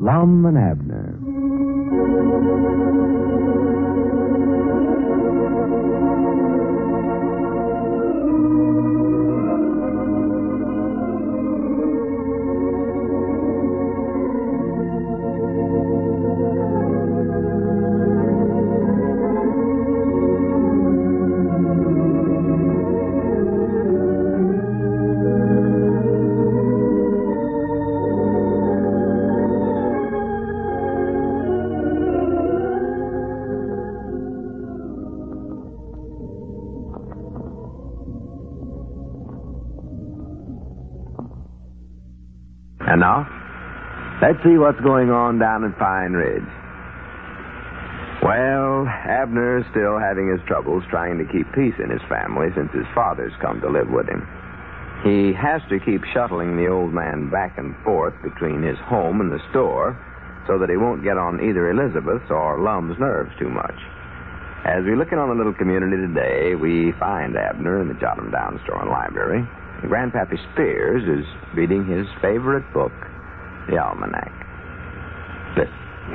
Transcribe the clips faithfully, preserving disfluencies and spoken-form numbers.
Lum and Abner. And now, let's see what's going on down at Pine Ridge. Well, Abner's still having his troubles trying to keep peace in his family since his father's come to live with him. He has to keep shuttling the old man back and forth between his home and the store so that he won't get on either Elizabeth's or Lum's nerves too much. As we look in on the little community today, we find Abner in the Jot 'em Down store and library. Grandpappy Spears is reading his favorite book, the Almanac. Listen.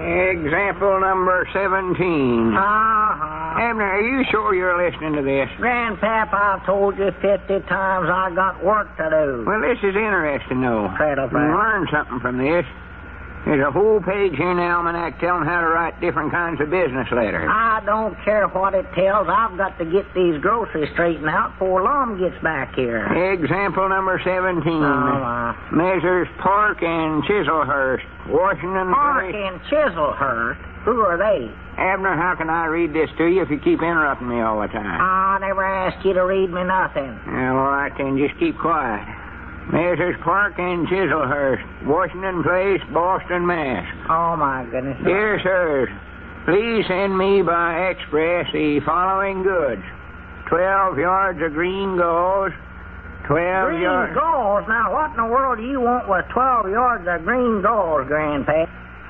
Example number seventeen. Uh-huh. Abner, are you sure you're listening to this? Grandpap, I've told you fifty times I got work to do. Well, this is interesting, though. Cradle You can learn something from this. There's a whole page here in the Almanac telling how to write different kinds of business letters. I don't care what it tells. I've got to get these groceries straightened out before Lum gets back here. Example number seventeen. Oh, my. Messrs. Park and Chislehurst, Washington. Park Place. and Chislehurst? Who are they? Abner, how can I read this to you if you keep interrupting me all the time? I never asked you to read me nothing. Well, all right, then, just keep quiet. Messrs. Park and Chislehurst, Washington Place, Boston, Mass. Oh, my goodness. Dear sirs, please send me by express the following goods. Twelve yards of green gauze, twelve Green yards... gauze? Now, what in the world do you want with twelve yards of green gauze, Grandpa?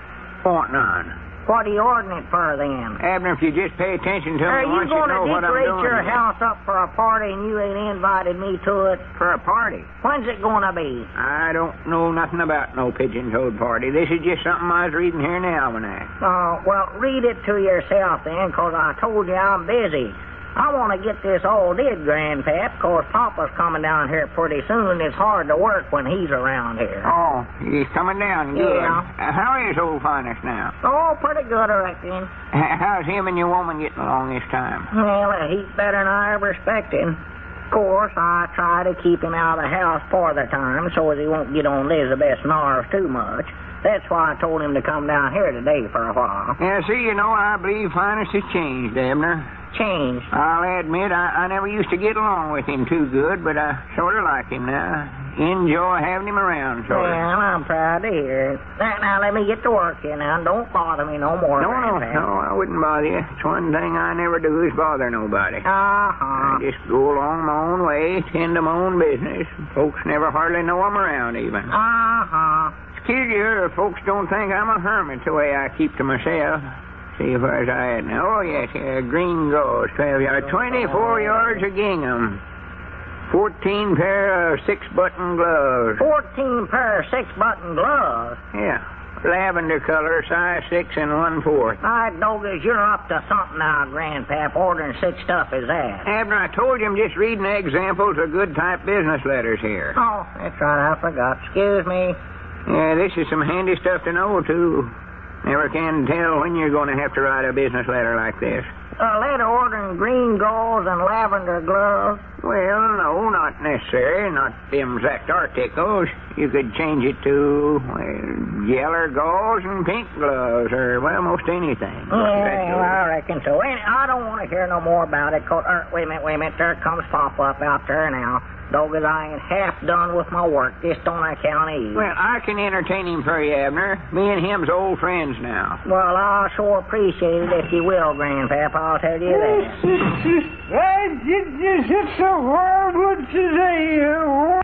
Want none. What are you ordering it for, then? Abner, if you just pay attention to Are me you once, you going know to what I'm decorate doing. your here. house up for a party and you ain't invited me to it? For a party? When's it going to be? I don't know nothing about no pigeon-toed party. This is just something I was reading here in the Almanac. Oh, well, read it to yourself then, 'cause I told you I'm busy. I want to get this all did, Grandpap, 'cause Papa's coming down here pretty soon, and it's hard to work when he's around here. Oh, he's coming down. Good. Yeah. Uh, how is old Finest now? Oh, pretty good, I reckon. H- How's him and your woman getting along this time? Well, a heap better than I ever expected. Of course, I try to keep him out of the house for the time so as he won't get on Elizabeth's nerves too much. That's why I told him to come down here today for a while. Yeah, see, you know, I believe Finest has changed, Abner. Changed. I'll admit, I, I never used to get along with him too good, but I sort of like him now. Enjoy having him around, sort of. Well, I'm proud to hear it. Now, now, let me get to work here now. Don't bother me no more. No, no, Grandpap. no, I wouldn't bother you. It's one thing I never do is bother nobody. Uh-huh. I just go along my own way, tend to my own business. Folks never hardly know I'm around, even. Uh-huh. It's curious if folks don't think I'm a hermit the way I keep to myself. See, where's I at now? Oh, yes, yeah, green gauze, twelve yards, twenty-four yards of gingham, fourteen pair of six-button gloves. Fourteen pair of six-button gloves. Yeah, lavender color, size six and one-fourth. I doggies, you're up to something now, Grandpap, ordering such stuff as that. Abner, I told you I'm just reading examples of good type business letters here. Oh, that's right, I forgot. Excuse me. Yeah, this is some handy stuff to know, too. Never can tell when you're going to have to write a business letter like this. A letter ordering green gauze and lavender gloves. Well, no, not necessary. Not them exact articles. You could change it to, well, yeller gauze and pink gloves, or, well, most anything. Yeah, well, I reckon so. And I don't want to hear no more about it. 'Cause, er, wait a minute, wait a minute. There comes Papa up out there now. Doggos, I ain't half done with my work, just on account of you. Well, I can entertain him for you, Abner. Me and him's old friends now. Well, I'll sure appreciate it if you will, Grandpap. I'll tell you that. I did this. It's a horrible today.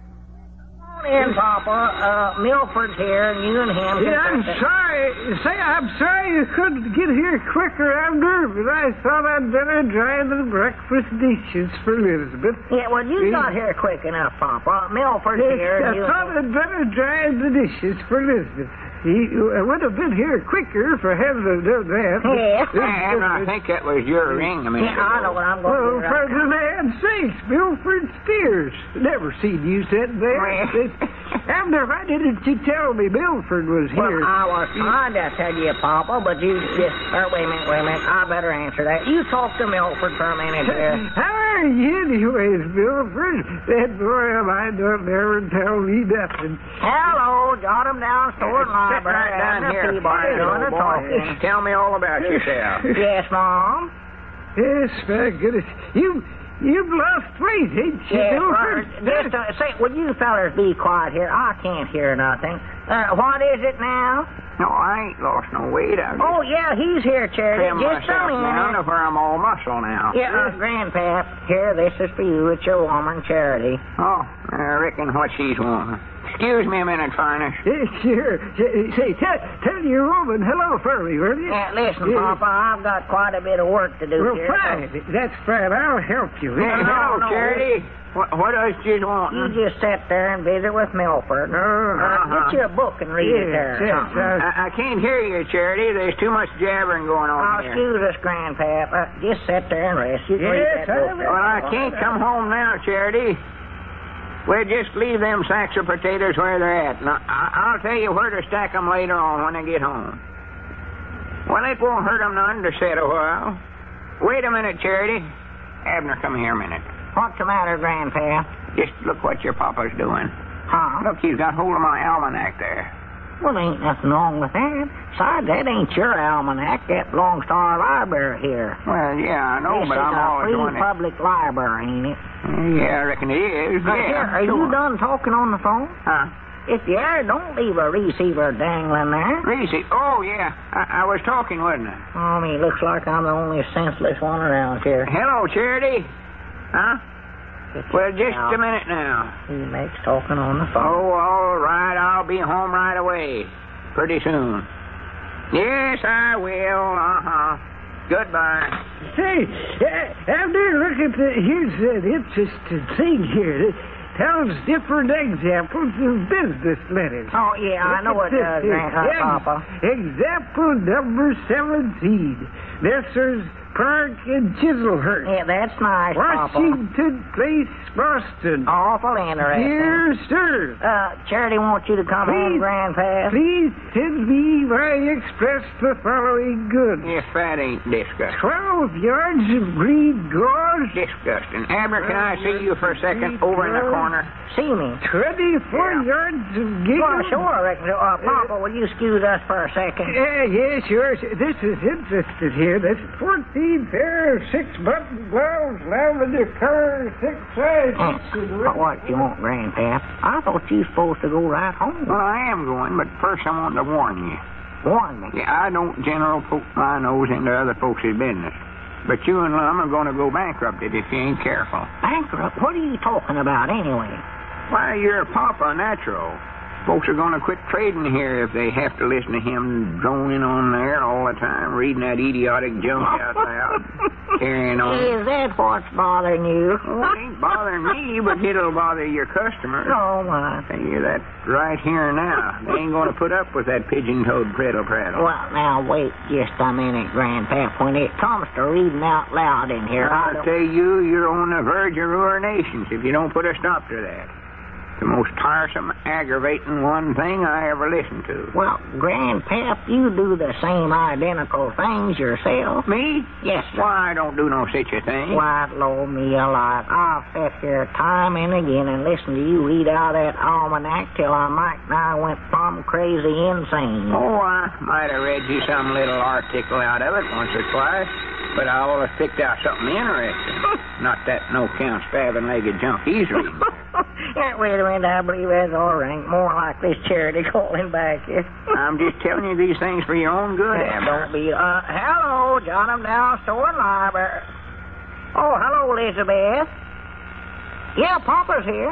Come on in, Papa. Uh, Milford's here, and you and him... Yeah, I'm sorry. Say, I'm sorry you couldn't get here quicker, Abner, but I thought I'd better dry the breakfast dishes for Elizabeth. Yeah, well, you got here quick enough, Papa. Milford's Yes, here, and I you... thought I'd better dry the dishes for Elizabeth. He uh, would have been here quicker for him to do that. Yeah. And I think that was your ring a minute Yeah, I know ago. what I'm going Well, to do. for Right the land's sakes, Milford Spears. Never seen you sitting there. Well. Abner, why didn't you tell me Milford was Well, here? I was trying to tell you, Papa, but you just... Uh, wait a minute, wait a minute. I better answer that. You talk to Milford for a minute there. How are you anyways, Milford? That boy of mine don't never tell me nothing. Hello, jot him down, store and Sit library. right down Abner here, Peabody fine doing old the boy. talking. Tell me all about yourself. Yes, Mom? Yes, my goodness. You, you've lost weight, ain't you, Yes, Milford? uh, just, uh, say, would you fellers be quiet here? I can't hear nothing. Uh, what is it now? No, I ain't lost no weight. I Oh, yeah, he's here, Charity. trim Just a myself down minute. to where I'm all muscle now. Yeah, uh, Grandpap, here, this is for you. It's your woman, Charity. Oh, I reckon what she's wanting. Excuse me a minute, Finest. Yes, sure. Say, say, tell, tell your woman hello for me, will you? Yeah, listen, Yeah. Papa, I've got quite a bit of work to do Well, here. fine. That's fine. I'll help you. Hey, no, hello, no. Charity. What, what is she You wanting? just sit there and visit with Milford. Uh, Uh-huh. Get you a book and read it Yes, there. or yes, something. uh, I, I can't hear you, Charity. There's too much jabbering going on Oh, here. excuse us, Grandpap. Uh, just sit there and rest. You can read Yes, that book I will. there. Well, I can't come home now, Charity. We'll just leave them sacks of potatoes where they're at. Now, I, I'll tell you where to stack them later on when I get home. Well, it won't hurt them none to sit a while. Wait a minute, Charity. Abner, come here a minute. What's the matter, Grandpap? Just look what your papa's doing. Huh? Look, he's got hold of my almanac there. Well, ain't nothing wrong with that. Besides, that ain't your almanac. That belongs to our library here. Well, yeah, I know, this but is I'm a always free doing it. public library, ain't it? Yeah, I reckon it is. Now, Yeah, here, are sure. you done talking on the phone? Huh? If you are, don't leave a receiver dangling there. Reese, oh, yeah. I, I was talking, wasn't I? Oh, I mean, looks like I'm the only senseless one around here. Hello, Charity. Huh? Well, just Now, a minute now. He makes talking on the phone. Oh, all right. I'll be home right away. Pretty soon. Yes, I will. Uh-huh. Goodbye. Say, uh, Abner, look at the... Here's an interesting thing here. It tells different examples of business letters. Oh, yeah, I know it Look does, at this Grand- here. uh, Papa. Example number seventeen. Messrs. Park and Chiselhurst. Yeah, that's nice, Papa. Washington Place, Boston. Awful interesting. Dear sir, Uh, Charity wants you to come home, Please. Grandpa. please send me by express the following goods. If that ain't disgusting. Twelve yards of green gauze, Disgusting. Abner, can I see you for a second over in the corner? See me. twenty-four Yeah. yards of gingham. Well, sure, I reckon. so. Uh, Papa, will you excuse us for a second? Yeah, yeah, sure. This is interesting here. That's fourteen pair of six-button blouse, lavender color, six sizes. Uh, what, what you want, Grandpa? I thought you were supposed to go right home. Well, I am going, but first I want to warn you. Warn me. Yeah, I don't general poke my nose into other folks' business. But you and Lum are going to go bankrupt if you ain't careful. Bankrupt? What are you talking about, anyway? Why, you're Papa Natural. Folks are going to quit trading here if they have to listen to him droning on there all the time, reading that idiotic junk out loud, carrying on. Is that what's bothering you? Oh, it ain't bothering me, but it'll bother your customers. Oh, my. I tell you that right here and now. They ain't going to put up with that pigeon-toed prattle-prattle. Well, now, wait just a minute, Grandpa. When it comes to reading out loud in here, I I don't... tell you, you're on the verge of ruination if you don't put a stop to that. The most tiresome, aggravating one thing I ever listened to. Well, Grandpap, you do the same identical things yourself. Me? Yes, sir. Why, I don't do no such a thing. Why, blow me alive. I've sat here time and again and listened to you read out that almanac till I might nigh went plumb crazy insane. Oh, I might have read you some little article out of it once or twice, but I always picked out something interesting. Not that no-count spabbing-legged junk he's reading. Yeah, wait a minute, I believe that's all right. More like this Charity calling back here. I'm just telling you these things for your own good, Yeah, Abner. don't be... Uh, hello, John, I'm down store and library. Oh, hello, Elizabeth. Yeah, Papa's here.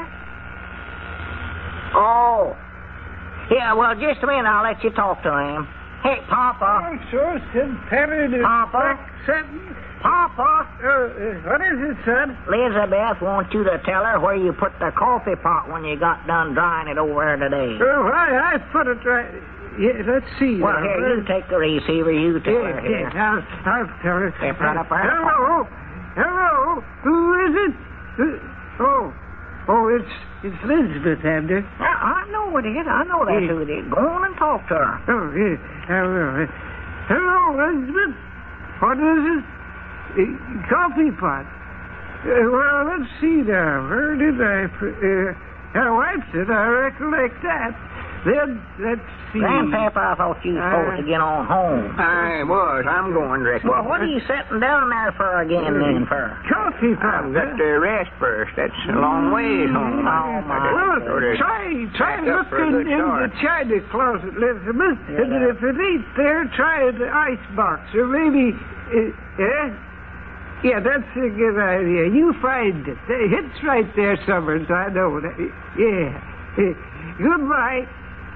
Oh. Yeah, well, just a minute, I'll let you talk to him. Hey, Papa. Also, said Perry to Papa? Sutton. Papa. Uh, uh, what is it, son? Elizabeth wants you to tell her where you put the coffee pot when you got done drying it over there today. Uh, why, I put it right... yeah, let's see. Well, now. here, you take the receiver. You tell Yeah, her here. yeah, I'll, I'll tell her. Step right up there. Hello, hello. Who is it? Uh, oh, oh, it's it's Elizabeth, Abner. I, I know it is. I know that's Yeah. who it is. Go on and talk to her. Oh, yeah, I will. Hello, Elizabeth. What is it? Uh, coffee pot. Uh, well, let's see now. Where did I put... Uh, I wiped it. I recollect that. Then, let's see. Grandpap, I thought you were supposed Uh, to get on home. I was. I'm going, Ricky. Well, what are you sitting down there for again, then, for? Coffee pot. I've got to rest first. That's a long ways home. Oh, my. Well, Sort of try, try back up for a looking good in start. the china closet, Elizabeth. Yeah. And if it ain't there, try the ice box. Or maybe, uh, yeah? Yeah, that's a good idea. You find it. It's right there, Summers. I know that. Yeah. Uh, goodbye.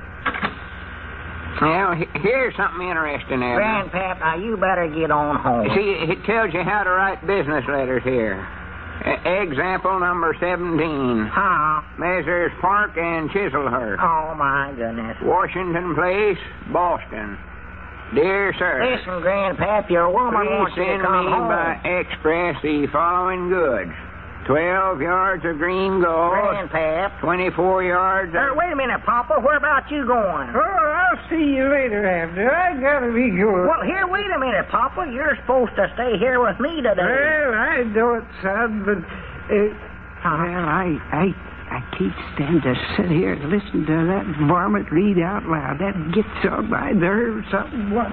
Now, he- here's something interesting, Abner. Grandpap, now you better get on home. See, it tells you how to write business letters here. E- example number seventeen. Huh? Messrs. Park and Chislehurst. Oh, my goodness. Washington Place, Boston. Dear sir, Listen, Grandpap, your woman please wants you to send come me home. by express the following goods. Twelve yards of green gold, Grandpap. twenty-four yards Uh, of... wait a minute, Papa. Where about you going? Oh, I'll see you later, Abner. I gotta be going. Well, here, wait a minute, Papa. You're supposed to stay here with me today. Well, I know it, son, but... Uh, well, I, I, I can't stand to sit here and listen to that varmint read out loud. That gets on my nerves something. What?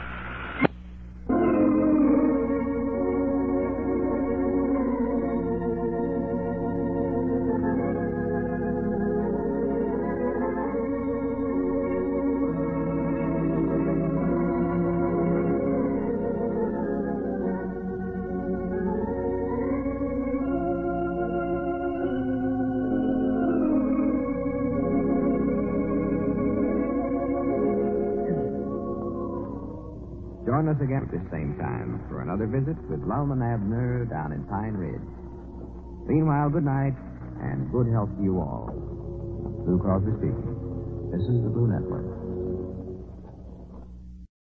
Join us again at the same time for another visit with Lum and Abner down in Pine Ridge. Meanwhile, good night and good health to you all. Blue Crosby speaking. This is the Blue Network.